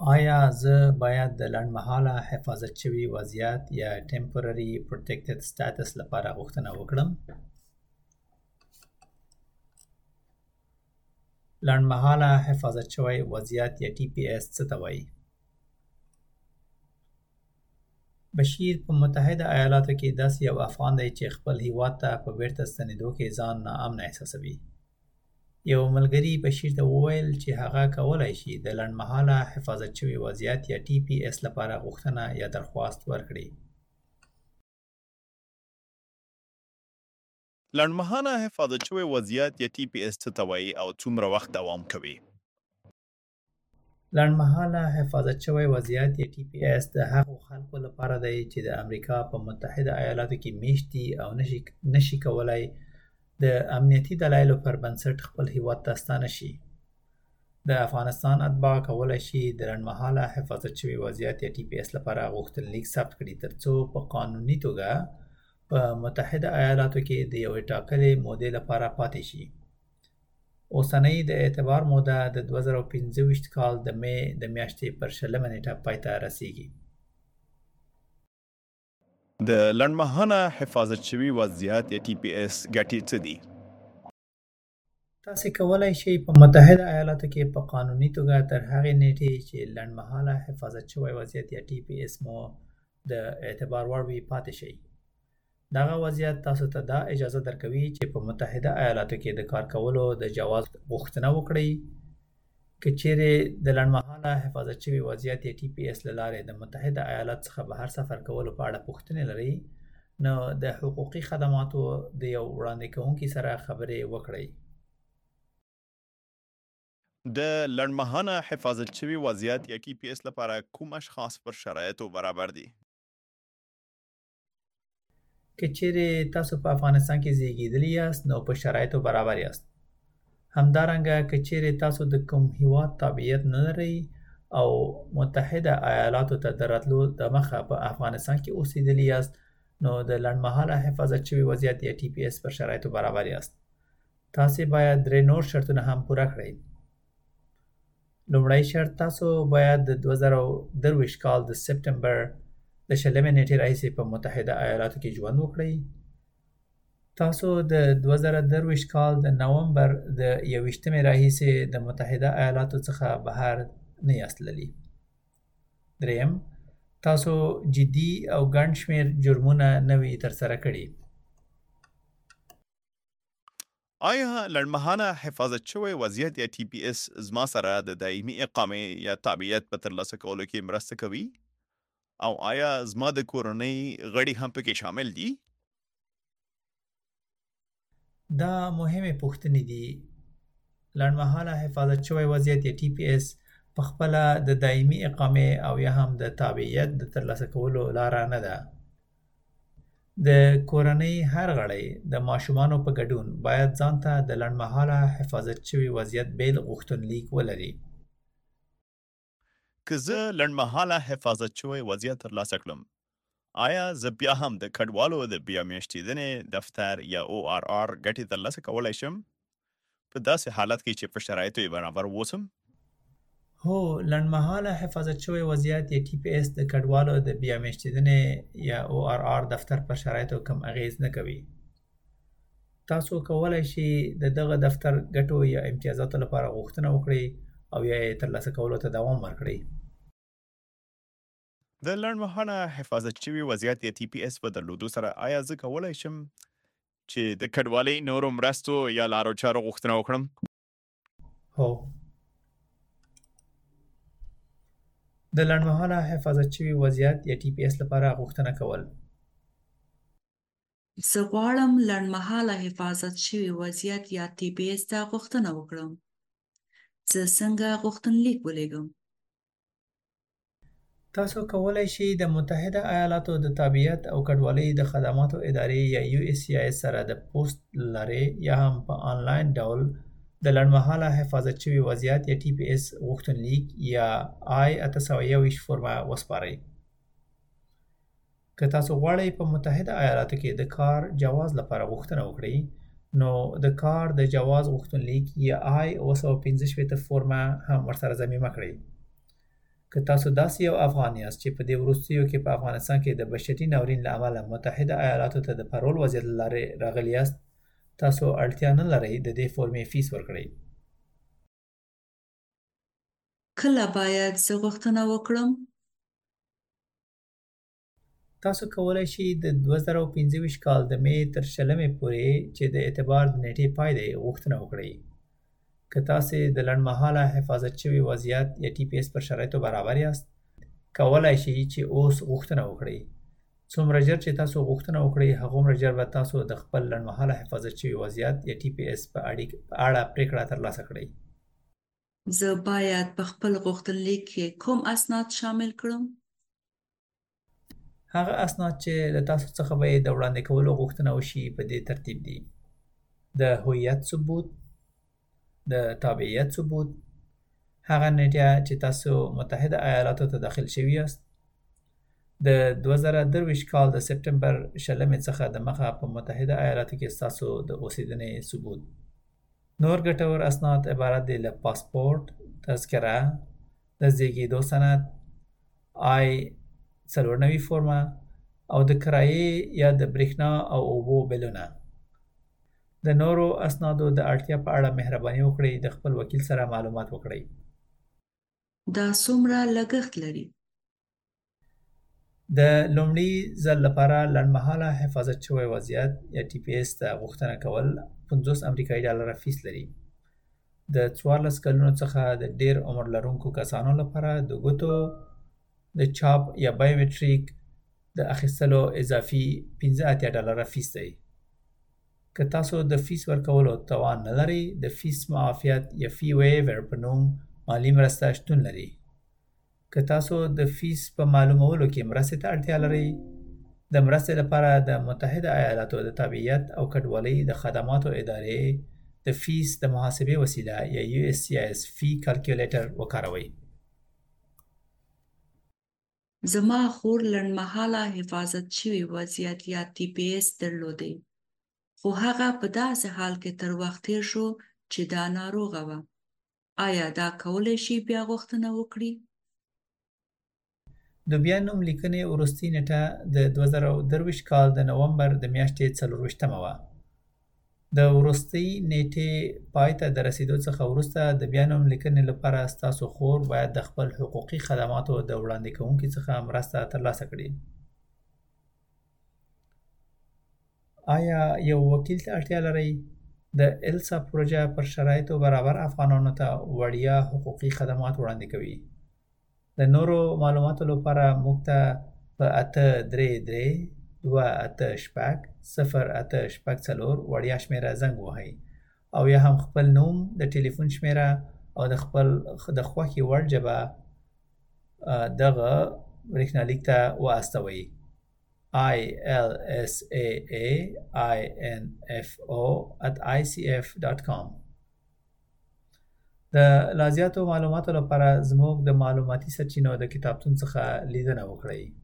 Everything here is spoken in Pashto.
آیا زه باید د لنډمهاله حفاظت شوي وضعیت یا Temporary Protected Status لپاره غوښتنه وکړم؟ لنډمهاله حفاظت شوی وضعیت یا TPS څه ته وایي؟ بشیر په متحده ایالاتو کې داسې یو افغان دی چې خپل هیواد ته په بیرته ستنېدو کې ځان ناامنه احساسوي. یو ملګري بشیر ته وویل چې هغه کولی شي د لنډمهاله حفاظت شوي وضعیت یا TPS لپاره غوښتنه یا درخواست ورکړي. لنډمهاله حفاظت شوی وضعیت یا TPS څه ته وایي او څومره وخت دوام کوي؟ لنډمهاله حفاظت شوی وضعیت یا TPS د هغو خلکو لپاره دی چې د امریکا په متحده ایالاتو کې میشت دي او نشي کولی د امنیتي دلایلو پر بنسټ خپل هیواد ته ستانه شي. د افغانستان اتباع کولی شي د لنډمهاله حفاظت شوي وضعیت یا TPS لپاره غوښتنلیک ثبت کړي ترڅو په قانوني توګه په متحده ایالاتو کې د یوې ټاکلې مودې لپاره پاتې شي. اوسنۍ د اعتبار موده د 2025 کال د مې د میاشتې پر 20 نیټه پای ته رسیږي. د لنډمهاله حفاظت شوي وضعیت یا TPS ګټې څه دي؟ تاسې کولی شئ په متحده ایالاتو کې په قانوني توګه تر هغې نیټې چې لنډمهاله حفاظت شوی وضعیت یا TPS مو د اعتبار وړ وي پاتې شئ. دغه وضعیت تاسو ته دا اجازه درکوي چې په متحده ایالاتو کې د کار کولو د جواز غوښتنه وکړئ. که چیرې د لنډمهاله حفاظت شوي وضعیت یا TPS له لارې د متحده ایالات څخه بهر سفر کولو په اړه پوښتنې لرئ، نو د حقوقي خدماتو د یو وړاندې کوونکي سره خبرې وکړئ. د لنډمهاله حفاظت شوي وضعیت یا TPS لپاره کوم اشخاص پر شرایطو برابر دي؟ که چیرې تاسو په افغانستان کې زیږیدلي یاست نو په شرایطو برابر یاست. همدارنګه که چیرې تاسو د کوم هیواد تابعیت نه لرئ او متحده ایالاتو ته د راتلو دمخه په افغانستان کې اوسېدلي یاست نو د لنډمهاله حفاظت شوي وضعیت یا TPS پر شرایطو برابر یاست. تاسې باید 3 نور شرطونه هم پوره کړئ. لومړی شرط، تاسو باید د 2023 کال د سپتمبر د 20 نیټې راهیسې په متحده ایالاتو کې ژوند وکړئ. تاسو د 2023 کال د نومبر د 21 راهیسې د متحده ایالاتو څخه بهر نه یاست تللي. دریم، تاسو جدي او ګڼ شمېر جرمونه نه وي ترسره کړي. آیا لنډمهاله حفاظت شوی وضعیت یا TPS زما سره د دایمي اقامې یا تابعیت په ترلاسه کولو کې مرسته کوي؟ او آیا زما د کورنۍ غړي هم پکې شامل دي؟ دا مهمې پوښتنې دي. لنډمهاله حفاظت شوی وضعیت یا TPS په خپله د دایمي اقامې او یا هم د تابعیت د ترلاسه کولو لاره نه ده. د کورنۍ هر غړی د ماشومانو په ګډون باید ځان ته د لنډمهاله حفاظت شوي وضعیت بیل غوښتنلیک ولري. که زه لنډمهاله حفاظت شوی وضعیت ترلاسه کړم، آیا زه بیا هم د کډوالو د بیا میاشتېدنې دفتر یا ORR ګټې ترلاسه کولی شم په داسې حالت کې چې په شرایطو یې برابر اوسم؟ هو، لنډمهاله حفاظت شوی وضعیت یا TPS د کډوالو د بیا میاشتېدنې یا ORR دفتر پر شرایطو کم اغیز نه کوي. تاسو کولی شئ د دغه دفتر ګټو یا امتیازاتو لپاره غوښتنه وکړئ او یا یې ترلاسه کولو ته دوام ورکړئ. د لنډمهاله حفاظت شوي وضعیت یا TPS په درلودو سره آیا زه کولی شم چې د کډوالۍ نورو مرستو یا لارو چارو غوښتنه وکړم؟ هو، د لنډمهاله حفاظت شوي وضعیت یا TPS لپاره غوښتنه کول. زه غواړم لنډمهاله حفاظت شوي وضعیت یا TPS ته غوښتنه وکړم. زه څنګه غوښتنلیک ولیږم؟ تاسو کولی شئ د متحده ایالاتو د تابعیت او کډوالۍ د خدماتو ادارې یا USCIS سره د پوسټ لارې یا هم په آنلاین ډول د لنډمهاله حفاظت شوي وضعیت یا TPS غوښتنلیک یا I-821 فورمه وسپارئ. که تاسو غواړئ په متحده ایالاتو کې د کار جواز لپاره غوښتنه وکړئ، نو د کار د جواز غوښتنلیک یا I-915 فورمه هم ورسره ضمیمه کړئ. که تاسو داسې یو افغان یاست چې په دې وروستیو کې په افغانستان کې د بشري ناورین له امله متحده ایالاتو ته د پارول وضعیت له لارې راغلي یاست، تاسو اړتیا نه لرئ د دې فورمې فیس ورکړئ. کله باید زه غوښتنه وکړم؟ تاسو کولی شئ د 2025 کال د مې تر 20 پورې چې د اعتبار د نیټې پای دی غوښتنه وکړئ. که تاسو د لنډمهاله حفاظت شوي وضعیت یا TPS پر شرایطو برابر یاست، کولی شئ چې اوس غوښتنه وکړئ. څومره ژر چې تاسو غوښتنه وکړئ، هغومره ژر به تاسو د خپل لنډمهاله حفاظت شوي وضعیت یا TPS په اړه پریکړه ترلاسه کړئ. زه باید په خپل غوښتنلیک کې کوم اسناد شامل کړم؟ هغه اسناد چې له تاسو څخه به د وړاندې کولو غوښتنه وشي په دې ترتیب دي: د هویت ثبوت، د تابعیت ثبوت، هغه نیټه چې تاسو متحده ایالاتو ته داخل شوي یاست، د 2023 کال د سپټمبر 20 څخه د مخه په متحده ایالاتو کې ستاسو د اوسېدنې ثبوت. نور ګټور اسناد عبارت دي له پاسپورت، تذکره، د زیږېدو سند، I-94 فورمه او د کرایې یا د برېښنا او اوبو بلونه. د نورو اسنادو د اړتیا په اړه مهرباني وکړئ د خپل وکیل سره معلومات وکړئ. دا څومره لګښت لري؟ د لومړي ځل لپاره لنډمهاله حفاظت شوی وضعیت یا TPS ته غوښتنه کول $50 فیس لري. د 14 کلونو څخه د ډیر عمر لرونکو کسانو لپاره د ګوتو د چاپ یا بایومټریک د اخیستلو اضافي $85 فیس دی. که تاسو د فیس ورکولو توان نه لرئ، د فیس معافیت یا فی ویور په نوم مالی مرسته شتون لري. که تاسو د فیس په معلومولو کې مرستې ته اړتیا لرئ، د مرستې لپاره د متحده ایالاتو د تابعیت او کډوالۍ د خدماتو ادارې د فیس د محاسبې وسیله یا USCIS فی کالکولیټر وکاروئ. زما خور لنډمهاله حفاظت شوي وضعیت یا TPS درلودی، خو هغه په داسې حال کې تر وخت تیر شو چې دا ناروغه وه. آیا دا کولی شي بیا غوښتنه وکړي؟ د بیا نوم لیکنې وروستۍ نیټه د 2023 کال د نومبر د میاشتې 24مه وه. د وروستۍ نیټې پای ته د رسیدو څخه وروسته د بیا نوم لیکنې لپاره ستاسو خور باید د خپل حقوقي خدماتو د وړاندې کوونکي څخه مرسته ترلاسه کړي. آیا یو وکیل ته اړتیا لرئ؟ د ELSA پروژه پر شرایطو برابر افغانانو ته وړیا حقوقي خدمات وړاندې کوي. د نورو معلوماتو لپاره موږ ته په 833-286-0864 وړیا شمیره زنګ ووهئ او یا هم خپل نوم، د ټلیفون شمیره او د خپل د خوښې وړ ژبه دغه برېښنالیک ته واستوئ: ilsainfo@icf.com. د لا زیاتو معلوماتو لپاره زموږ د معلوماتي سرچینو د کتابتون څخه لیدنه وکړئ.